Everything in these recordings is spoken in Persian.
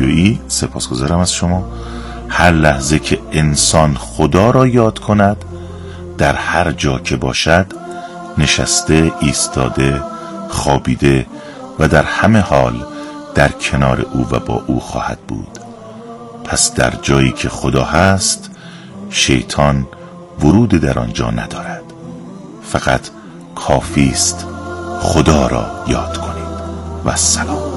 رادیویی، سپاسگزارم از شما. هر لحظه که انسان خدا را یاد کند، در هر جا که باشد، نشسته، ایستاده، خوابیده و در همه حال در کنار او و با او خواهد بود. پس در جایی که خدا هست، شیطان ورود در آنجا ندارد. فقط کافی است خدا را یاد کنید. و سلام.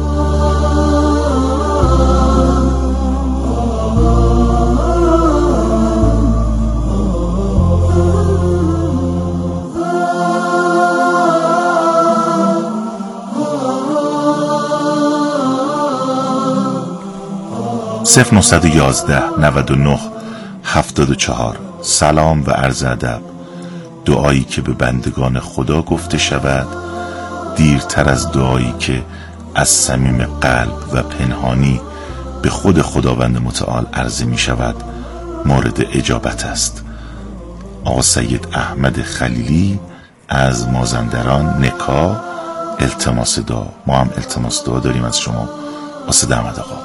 صفر 911 99 74. سلام و عرض ادب. دعایی که به بندگان خدا گفته شود دیرتر از دعایی که از صمیم قلب و پنهانی به خود خداوند متعال عرضه می شود مورد اجابت است. آقا سید احمد خلیلی از مازندران، نکا. التماس دعا. ما هم التماس دعا داریم از شما واسه احمد آقا.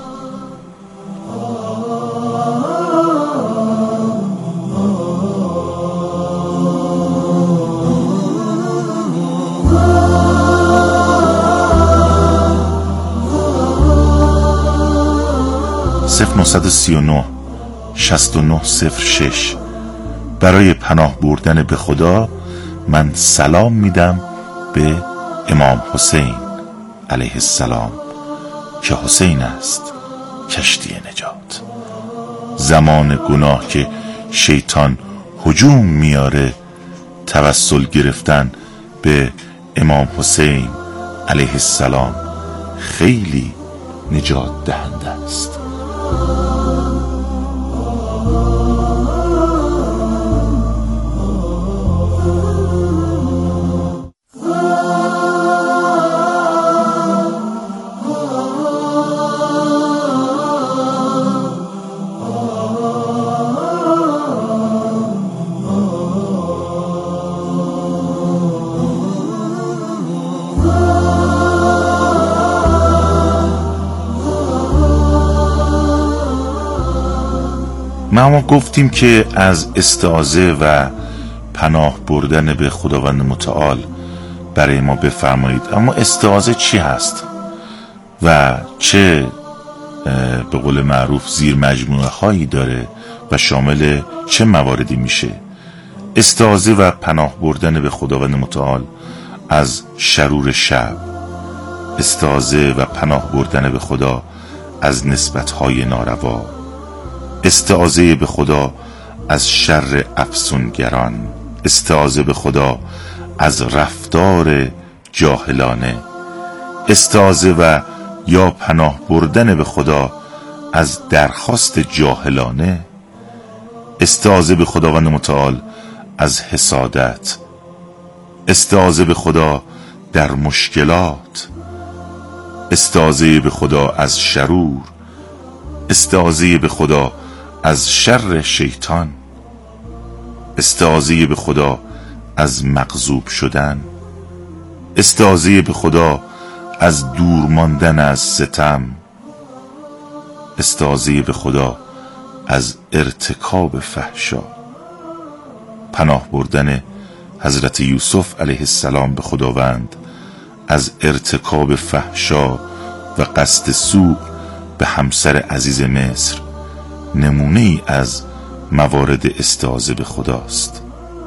صفر 939 6906. برای پناه بردن به خدا من سلام میدم به امام حسین علیه السلام که حسین است کشتی نجات. زمان گناه که شیطان هجوم میاره، توسل گرفتن به امام حسین علیه السلام خیلی نجات دهنده است. ما گفتیم که از استعاذه و پناه بردن به خداوند متعال برای ما بفرمایید. اما استعاذه چی هست و چه به قول معروف زیر مجموعه هایی داره و شامل چه مواردی میشه؟ استعاذه و پناه بردن به خداوند متعال از شرور شب، استعاذه و پناه بردن به خدا از نسبت‌های ناروا، استعاذه به خدا از شر افسونگران، استعاذه به خدا از رفتار جاهلانه، استعاذه و یا پناه بردن به خدا از درخواست جاهلانه، استعاذه به خداوند متعال از حسادت، استعاذه به خدا در مشکلات، استعاذه به خدا از شرور، استعاذه به خدا از شر شیطان، استعاذه به خدا از مغضوب شدن، استعاذه به خدا از دور ماندن از ستم، استعاذه به خدا از ارتکاب فحشا. پناه بردن حضرت یوسف علیه السلام به خداوند از ارتکاب فحشا و قصد سوء به همسر عزیز مصر نمونه ای از موارد استعاذه به خداست.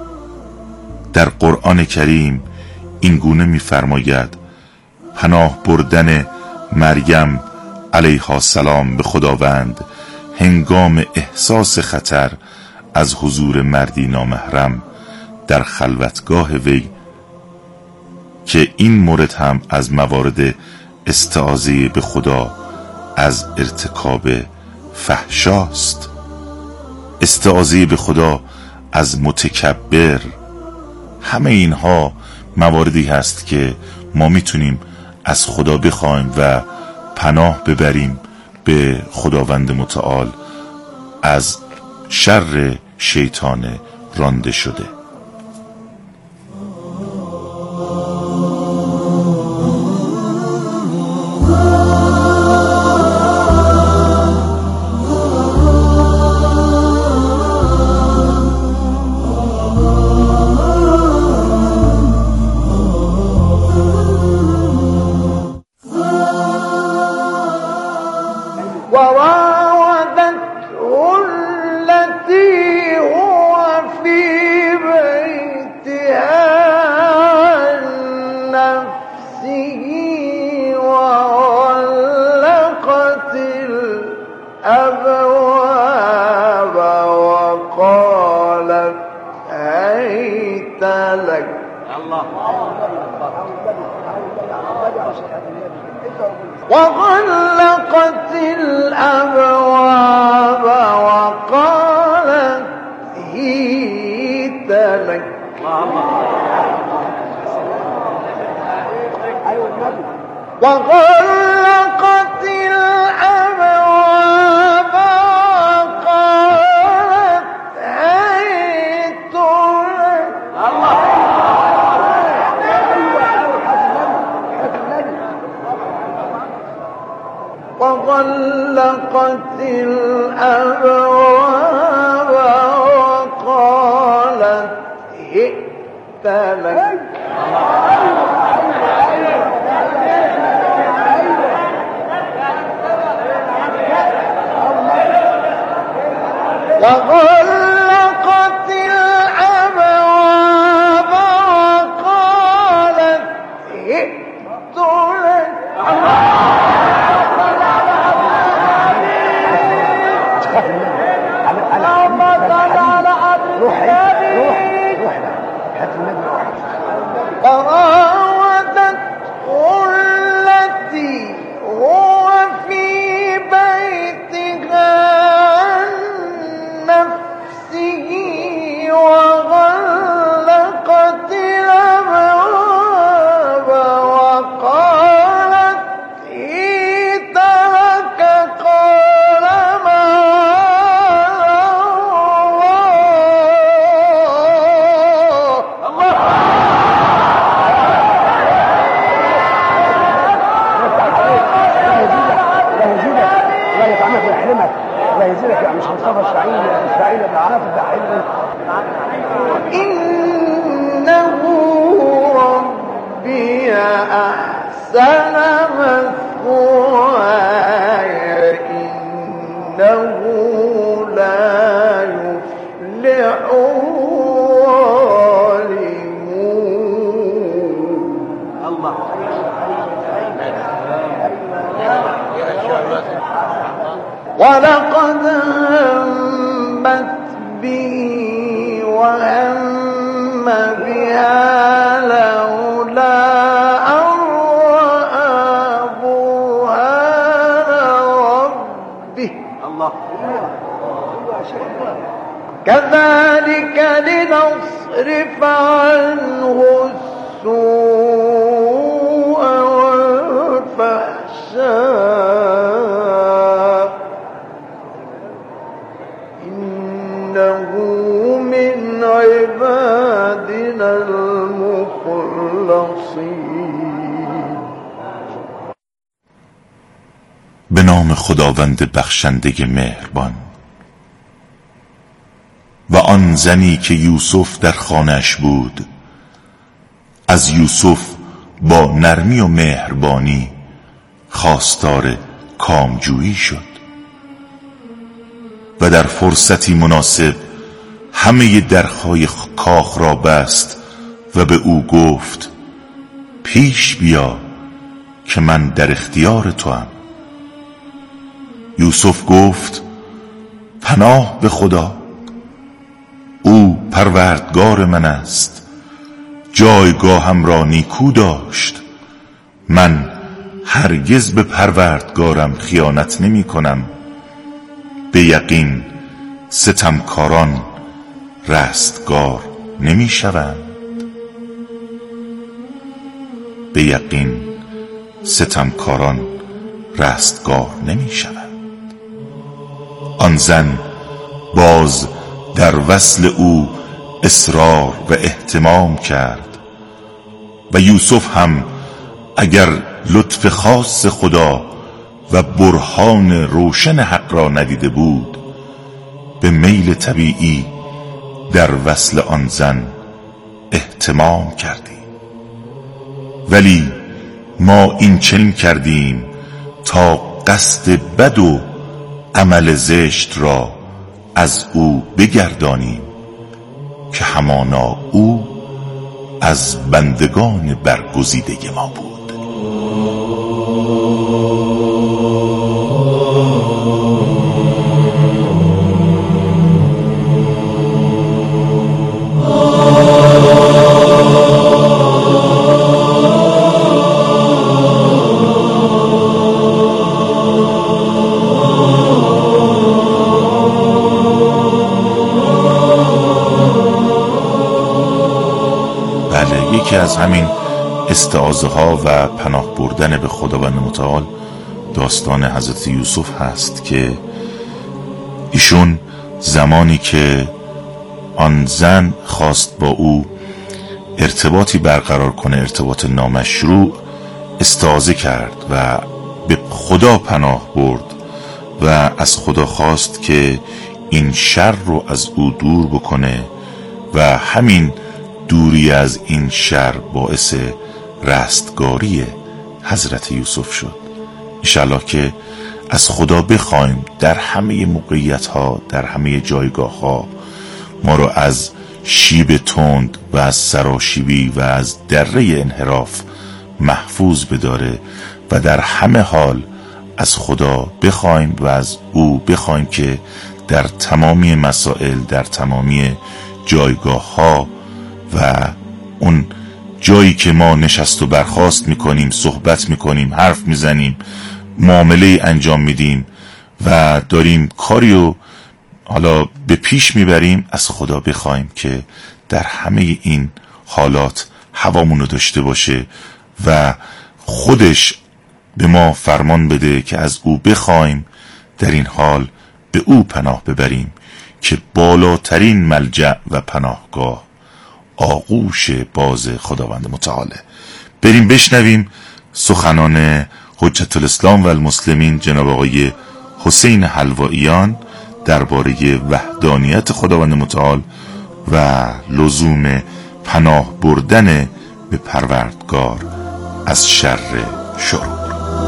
در قرآن کریم این گونه می‌فرماید پناه بردن مریم علیها السلام به خداوند هنگام احساس خطر از حضور مردی نامحرم در خلوتگاه وی، که این مورد هم از موارد استعاذه به خدا از ارتکاب فحشاست. استعاذه به خدا از متکبر. همه اینها مواردی هست که ما میتونیم از خدا بخوایم و پناه ببریم به خداوند متعال از شر شیطان رانده شده. وراودته التي هو في بيتها عن نفسه وغلقت الأبواب وقالت هيت لك. وغلقت الأبواب وقالت هيت لك. وغلقت الأبواب وقالت هيت لك. وغلقت الأبواب وقالت هئت لك. وغلقت الأبواب وقالت هئت لك. وراودته التي هو في بيتها عن نفسه وغلقت الأبواب وقالت هيت لك. قال إنه ربي أحسن مثواي إنه لا يفلح الظالمون. ولقد همت به وهم بها لولا أن رأى برهان ربه. كذلك لنصرف عنه السوء والفحشاء إنه من عبادنا المخلصين. به نام خداوند بخشنده مهربان. و آن زنی که یوسف در خانه‌اش بود از یوسف با نرمی و مهربانی خواستار کامجویی شد و در فرصتی مناسب همه درهای کاخ را بست و به او گفت پیش بیا که من در اختیار توام. یوسف گفت پناه به خدا، او پروردگار من است، جایگاهم را نیکو داشت، من هرگز به پروردگارم خیانت نمی کنم. به یقین ستمکاران رستگار نمی شوند. به یقین ستمکاران رستگار نمی شوند. آن زن باز در وصل او اصرار و اهتمام کرد و یوسف هم اگر لطف خاص خدا و برهان روشن حق را ندیده بود به میل طبیعی در وصل آن زن اهتمام کردیم. ولی ما این چنین کردیم تا قصد بد و عمل زشت را از او بگردانیم که همانا او از بندگان برگزیده ما بود. یکی از همین استعاذه ها و پناه بردن به خداوند متعال داستان حضرت یوسف هست که ایشون زمانی که آن زن خواست با او ارتباطی برقرار کنه، ارتباط نامشروع، استعاذه کرد و به خدا پناه برد و از خدا خواست که این شر رو از او دور بکنه و همین دوری از این شر باعث رستگاری حضرت یوسف شد. انشالله که از خدا بخوایم در همه موقعیت ها، در همه جایگاه ها ما رو از شیب تند و از سراشیبی و از دره انحراف محفوظ بداره و در همه حال از خدا بخوایم و از او بخوایم که در تمامی مسائل، در تمامی جایگاه ها و اون جایی که ما نشست و برخاست میکنیم، صحبت میکنیم، حرف میزنیم، معامله انجام میدیم و داریم کاریو حالا به پیش میبریم، از خدا بخوایم که در همه این حالات هوامونو داشته باشه و خودش به ما فرمان بده که از او بخوایم در این حال به او پناه ببریم که بالاترین ملجأ و پناهگاه آغوش باز خداوند متعاله. بریم بشنویم سخنان حجت الاسلام و المسلمین جناب آقای حسین حلواییان درباره وحدانیت خداوند متعال و لزوم پناه بردن به پروردگار از شر شرور.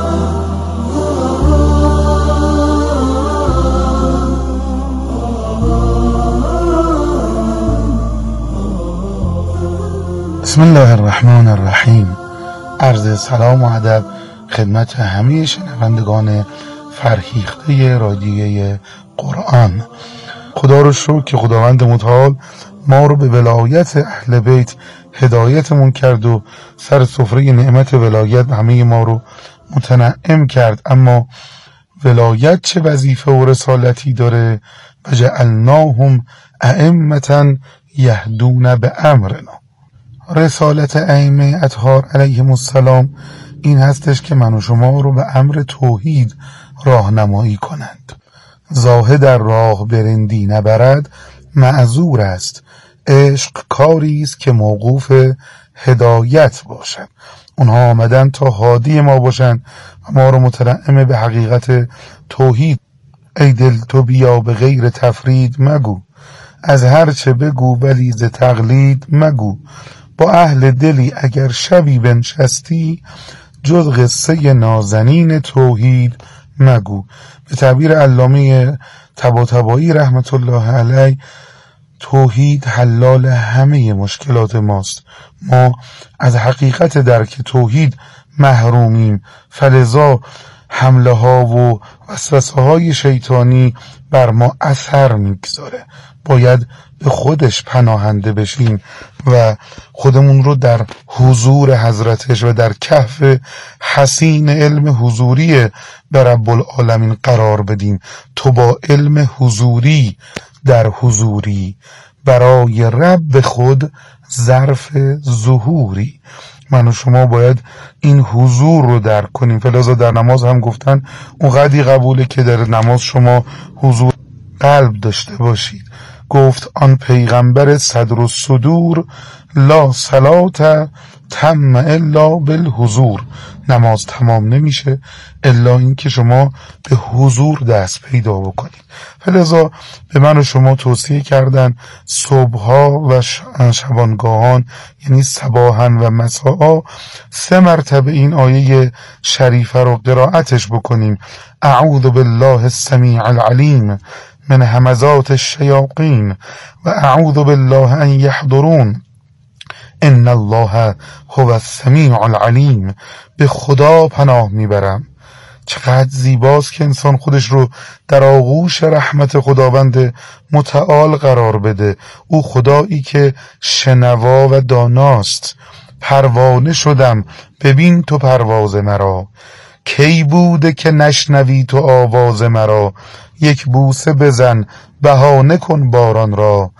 بسم الله الرحمن الرحیم. عرض سلام و ادب خدمت همه شنوندگان فرهیخته رادیوی قرآن. خدا رو شکر که خداوند متعال ما رو به ولایت اهل بیت هدایتمون کرد و سر سفره نعمت ولایت همه ما رو متنعم کرد. اما ولایت چه وظیفه و رسالتی داره؟ و جعلناهم ائمة یهدون بامرنا. رسالت ائمه اطهار علیهم السلام این هستش که من و شما رو به امر توحید راهنمایی کنند. زاهد در راه برندی نبرد معذور است. عشق کاری است که موقوف هدایت باشد. اونها آمدن تا هادی ما باشن و ما رو متنعم به حقیقت توحید. ای دل تو بیا به غیر تفرید مگو، از هر چه بگو ولی ز تقلید مگو. با اهل دلی اگر شبی بنشستی، جز قصه نازنین توحید مگو. به تعبیر علامه طباطبایی رحمت الله علیه، توحید حلال همه مشکلات ماست. ما از حقیقت درک توحید محرومیم، فلذا حمله ها و وسوسه های شیطانی بر ما اثر میگذاره. باید به خودش پناهنده بشیم و خودمون رو در حضور حضرتش و در کهف حسین علم حضوری به رب العالمین قرار بدیم. تو با علم حضوری در حضوری، برای رب خود ظرف ظهوری. من و شما باید این حضور رو درک کنیم. فلذا در نماز هم گفتن اونقدی قبوله که در نماز شما حضور قلب داشته باشید. گفت آن پیغمبر صدر الصدور، لا صلات تم الا بالحضور. نماز تمام نمیشه الا این که شما به حضور دست پیدا بکنید. فلذا به من و شما توصیه کردن صبحها و شبانگاهان، یعنی صباحا و مساء، 3 مرتبه این آیه شریفه رو قرائتش بکنیم. اعوذ بالله السمیع العلیم من همزات الشیاطین و اعوذ بالله ان یحضرون ان الله هو السمیع العلیم. به خدا پناه میبرم. چقدر زیباست که انسان خودش رو در آغوش رحمت خداوند متعال قرار بده. او خدایی که شنوا و داناست. پروانه شدم ببین تو پرواز مرا، کی بوده که نشنوی تو آواز مرا. یک بوسه بزن بهانه کن باران را،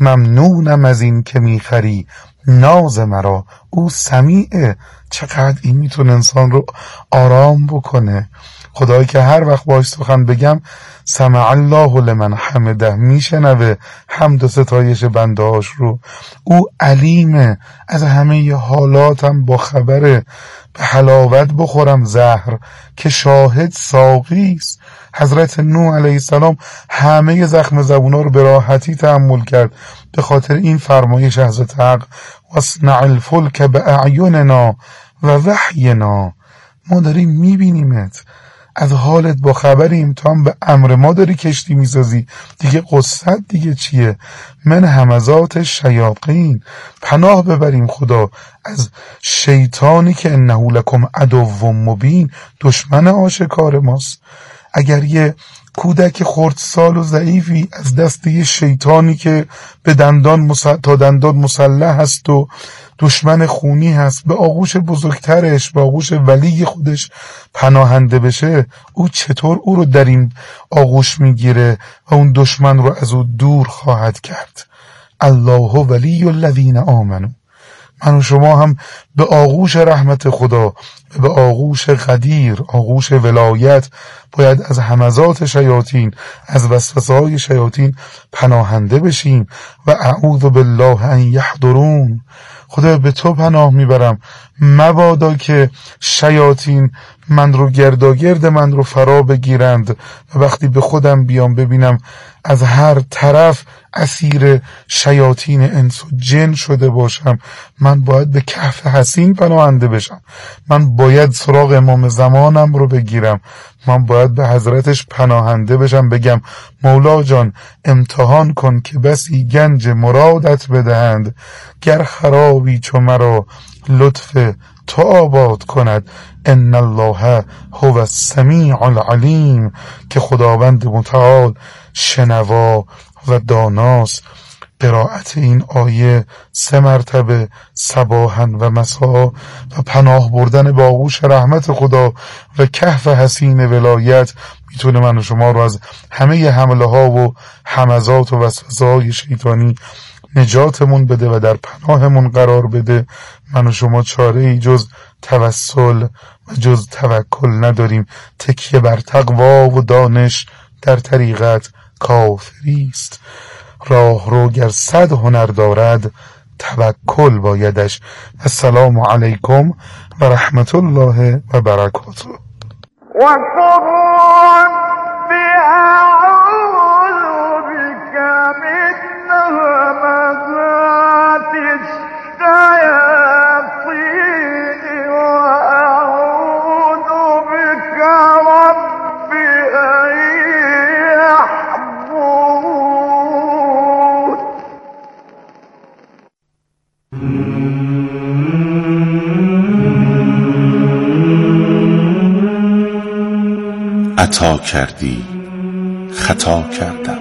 ممنونم از این که میخری ناز مرا. او سمیعه. چقدر این میتونه انسان رو آرام بکنه. خدایی که هر وقت باش سخن بگم سمع الله لمن حمده، میشنوه حمد و ستایش بندهاش رو. او علیمه، از همه حالاتم با خبره. به حلاوت بخورم زهر که شاهد ساقیست. حضرت نوح علیه السلام همه زخم زبونا رو به راحتی تحمل کرد به خاطر این فرمایش حضرت حق واصنع الفلک باعیننا و وحینا. ما داریم میبینیمت، از حالت با خبریم، تو هم به امر ما داری کشتی میسازی، دیگه قصت دیگه چیه؟ من همزات شیاطین، پناه ببریم خدا از شیطانی که انه لکم عدو مبین، دشمن آشکار ماست. اگر یه کودک خردسال و ضعیفی از دست یه شیطانی که به دندان تا دندان مسلح هست و دشمن خونی هست به آغوش بزرگترش، به آغوش ولی خودش پناهنده بشه، او چطور او رو در این آغوش میگیره و اون دشمن رو از او دور خواهد کرد؟ الله ولی الذین آمنوا. من و شما هم به آغوش رحمت خدا، به آغوش قدیر، آغوش ولایت، باید از همزات شیاطین، از وسوسه‌های شیاطین پناهنده بشیم. و اعوذ بالله ان یحضرون. خدا به تو پناه میبرم مبادا که شیاطین من رو گرداگرد من رو فرا بگیرند و وقتی به خودم بیام ببینم از هر طرف اسیر شیاطین انس و جن شده باشم. من باید به کهف حصین پناهنده بشم. من باید سراغ امام زمانم رو بگیرم. من باید به حضرتش پناهنده بشم، بگم مولا جان امتحان کن که بسی گنج مرادت بدهند، گر خرابی چو مرا لطف تو آباد کند. ان الله هو السمیع العلیم، که خداوند متعال شنوا و داناست. قرائت این آیه 3 مرتبه صباحا و مساء و پناه بردن به آغوش رحمت خدا و کهف حصین ولایت میتونه من و شما رو از همه حمله ها و همزات و وسوسه های شیطانی نجاتمون بده و در پناهمون قرار بده. من و شما چاره ای جز توسل و جز توکل نداریم. تکیه بر تقوا و دانش در طریقت کافری است. راه رو گر 100 هنر دارد توکل بایدش. السلام علیکم و رحمت الله و برکاته. عطا کردی خطا کردم،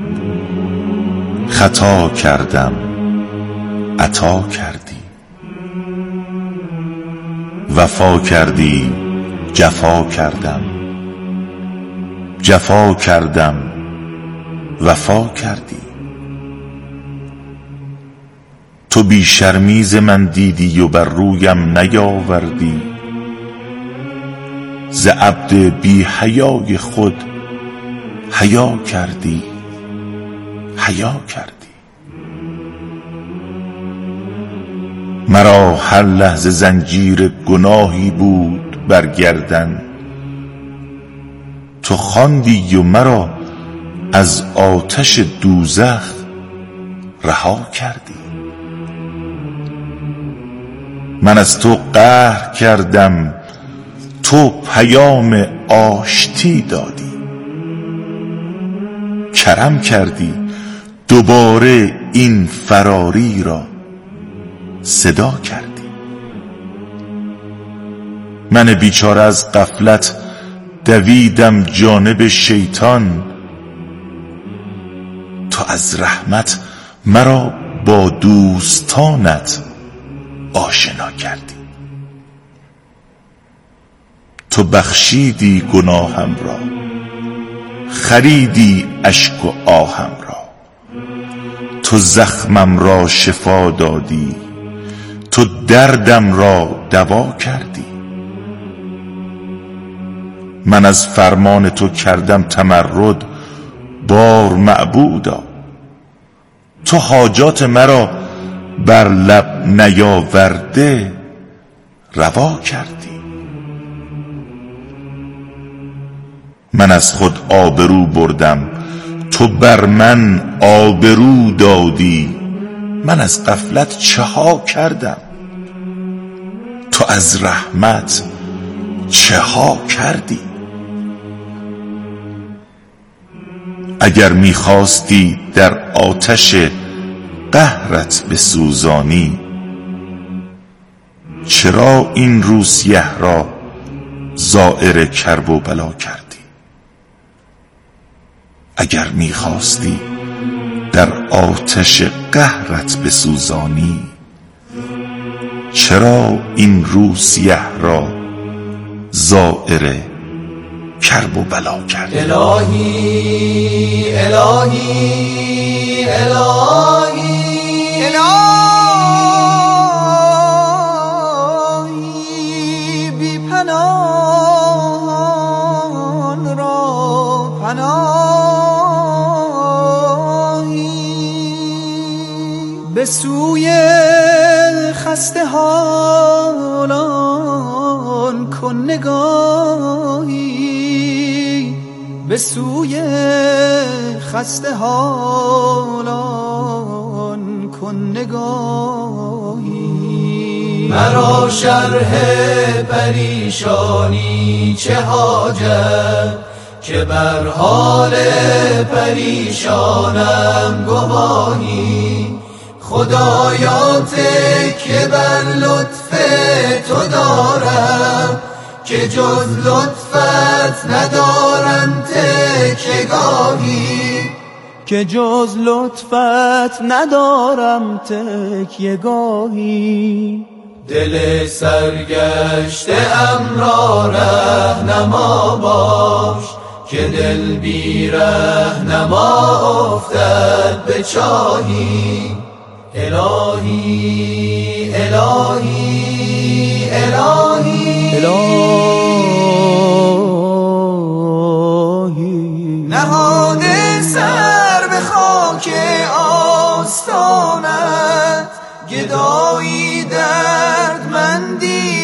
خطا کردم عطا کردی، وفا کردی جفا کردم، جفا کردم وفا کردی. تو بی شرمیز من دیدی و بر رویم نیاوردی، ز عبد بی حیای خود حیا کردی، حیا کردی. مرا هر لحظه زنجیر گناهی بود بر گردن، تو خواندی و مرا از آتش دوزخ رها کردی. من از تو قهر کردم تو پیام آشتی دادی، کرم کردی دوباره این فراری را صدا کردی. من بیچاره از غفلت دویدم جانب شیطان، تو از رحمت مرا با دوستانت آشنا کردی. تو بخشیدی گناهم را، خریدی اشک و آهم را، تو زخمم را شفا دادی، تو دردم را دوا کردی. من از فرمان تو کردم تمرد، بار معبودا تو حاجات مرا بر لب نیاورده روا کردی. من از خود آبرو بردم، تو بر من آبرو دادی. من از غفلت چه ها کردم، تو از رحمت چه ها کردی. اگر میخواستی در آتش قهرت بسوزانی، چرا این روسیه را زائر کرب و بلا کردی؟ اگر میخواستی در آتش قهرت بسوزانی، چرا این روسیه را زائر کرب و بلا کردی؟ الهی الهی الهی الهی بی پناهان را پناهی، به سوی خسته حالان کن نگاهی، به سوی خسته حالان کن نگاهی. مرا شرح پریشانی چه حاجت، که بر حال پریشانم گواهی. خدایات که بر لطف تو دارم، که جز لطفت ندارم تکیه‌گاهی، که جز لطفت ندارم تکیه‌گاهی. دل سرگشته ام را رهنما باش، که دل بی رهنما افتد به چاهی. الهی الهی الهی الهی، نهاده سر به خاک آستانت، گدایی دردمندی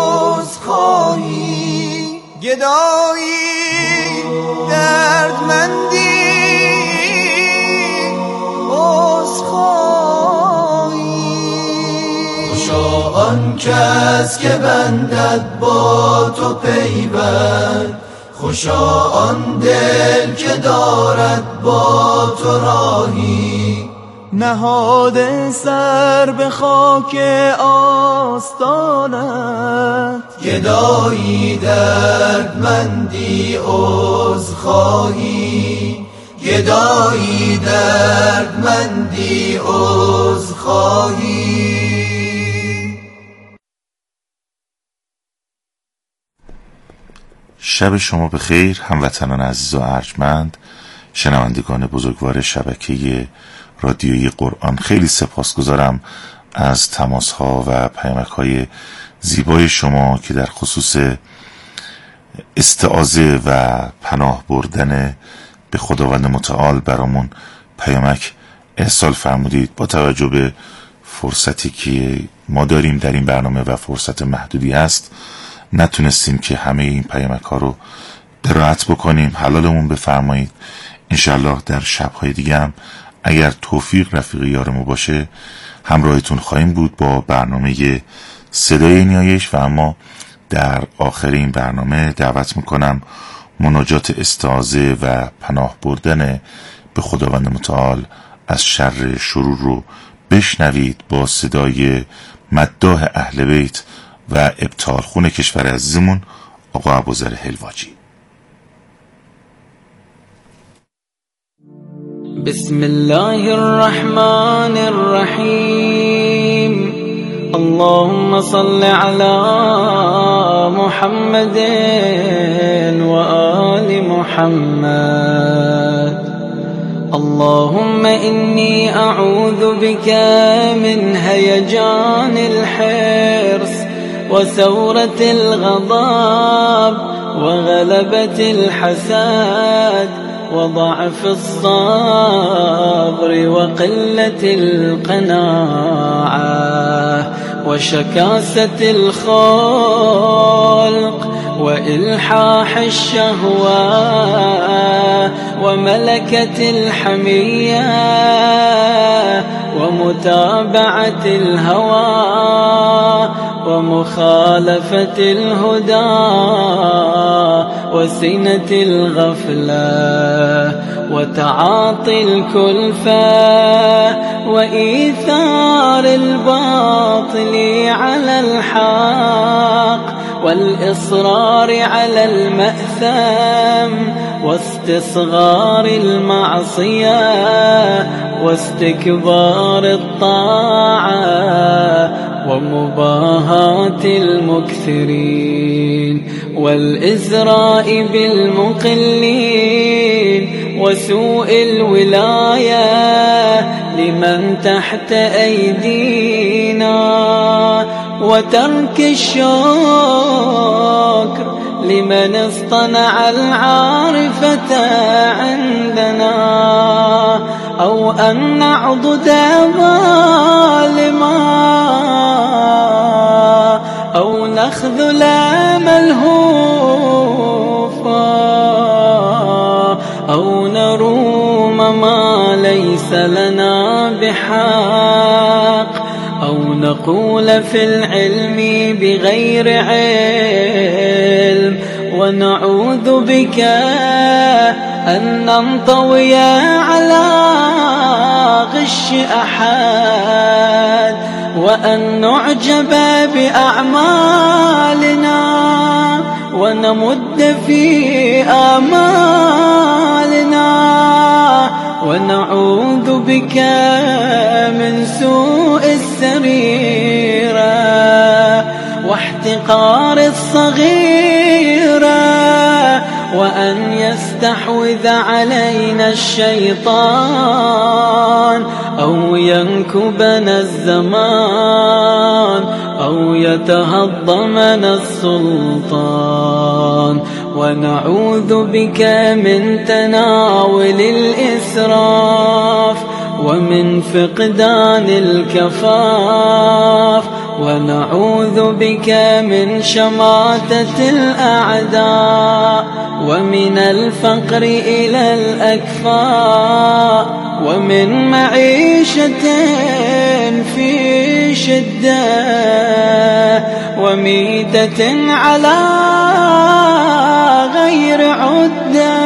عذرخواهی، گدایی دردمندی آن کس که بندد با تو پیوند، خوشا آن دل که دارد با تو راهی. نهاده سر به خاک آستانت، گدایی دردمندی عذرخواهی، گدایی دردمندی عذرخواهی. شب شما بخیر هموطنان عزیز و ارجمند، شنوندگان بزرگوار شبکه رادیویی قرآن. خیلی سپاسگزارم از تماس‌ها و پیامک‌های زیبای شما که در خصوص استعاذه و پناه بردن به خداوند متعال برامون پیامک ارسال فرمودید. با توجه به فرصتی که ما داریم در این برنامه و فرصت محدودی هست، نتونستیم که همه این پیامک ها رو قرائت بکنیم. حلالمون بفرمایید. انشالله در شبهای دیگه هم اگر توفیق رفیق یارمو باشه همراهتون خواهیم بود با برنامه صدای نیایش و اما در آخر این برنامه دعوت میکنم مناجات استعاذه و پناه بردن به خداوند متعال از شر شرور رو بشنوید با صدای مداح اهل بیت و ابطال خون کشور عزیزمون آقا ابوذر حلواجی. بسم الله الرحمن الرحيم. اللهم صل على محمد وآل محمد. اللهم إني أعوذ بك من هيجان الحرص وثورة الغضب وغلبة الحسد وضعف الصبر وقلة القناعة وشكاسة الخلق وإلحاح الشهوة وملكة الحمية ومتابعة الهوى ومخالفة الهدى وسنة الغفلة وتعاطي الكلفة وإيثار الباطل على الحق والإصرار على المأثم واستصغار المعصية واستكبار الطاعة ومباهاة المكثرين والإزراء بالمقلين وسوء الولاية لمن تحت أيدينا وترك الشكر لمن اصطنع العارفة عندنا أو أن نعضد ظالما أو نخذل ملهوفا أو نروم ما ليس لنا بحق أو نقول في العلم بغير علم ونعوذ بك أن ننطوي على غش أحد وأن نعجب بأعمالنا ونمد في آمالنا ونعوذ بك من سوء السريرة واحتقار الصغيرة وأن يستحوذ علينا الشيطان أو ينكبنا الزمان أو يتهضمنا السلطان ونعوذ بك من تناول الإسراف ومن فقدان الكفاف ونعوذ بك من شماتة الأعداء ومن الفقر إلى الأكفاء ومن معيشة في شدة وميتة على غير عدة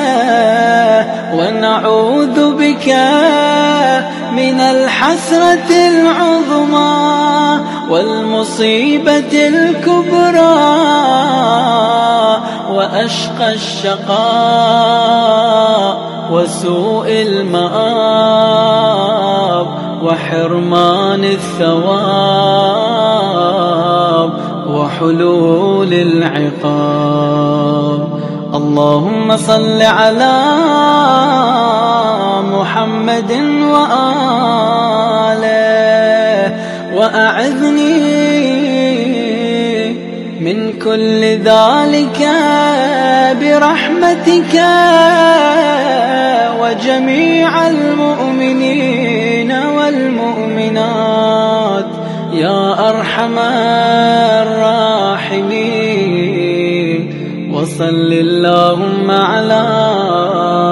ونعوذ بك من الحسرة العظمى والمصيبة الكبرى وأشقى الشقاء وسوء المآب وحرمان الثواب وحلول العقاب. اللهم صل على محمد وآله وأعذني من كل ذلك برحمتك وجميع المؤمنين والمؤمنات يا أرحم الراحمين. وصل اللهم على